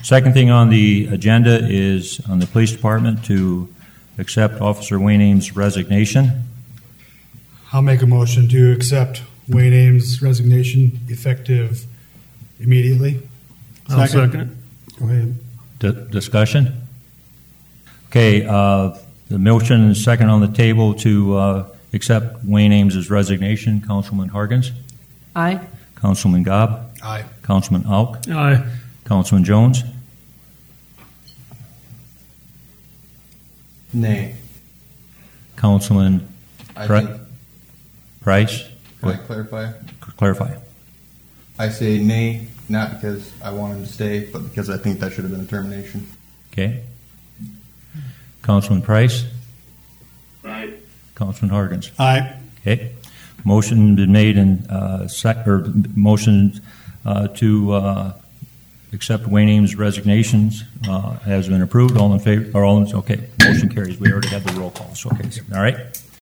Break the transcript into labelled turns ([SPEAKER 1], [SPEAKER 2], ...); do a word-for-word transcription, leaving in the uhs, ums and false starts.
[SPEAKER 1] Second thing on the agenda is on the police department to accept Officer Wayne Ames' resignation.
[SPEAKER 2] I'll make a motion to accept Wayne Ames' resignation effective immediately.
[SPEAKER 3] I'll second it.
[SPEAKER 2] Go ahead.
[SPEAKER 1] D- discussion? Okay, uh, the motion is second on the table to uh, accept Wayne Ames' resignation. Councilman Harkins?
[SPEAKER 4] Aye.
[SPEAKER 1] Councilman Gobb?
[SPEAKER 2] Aye.
[SPEAKER 1] Councilman Alk?
[SPEAKER 3] Aye.
[SPEAKER 1] Councilman Jones?
[SPEAKER 5] Nay.
[SPEAKER 1] Councilman
[SPEAKER 5] I
[SPEAKER 1] Pri-
[SPEAKER 5] think,
[SPEAKER 1] Price?
[SPEAKER 5] can I clarify?
[SPEAKER 1] Clarify.
[SPEAKER 5] I say nay, not because I want him to stay, but because I think that should have been a termination.
[SPEAKER 1] Okay. Councilman Price?
[SPEAKER 3] Aye.
[SPEAKER 1] Councilman Harkins?
[SPEAKER 2] Aye.
[SPEAKER 1] Okay. Motion been made and uh, sec- or motion uh, to uh, accept Wayne Ames' resignations uh, has been approved. All in favor? Or all in, okay. Motion carries. We already had the roll call. So okay. All right.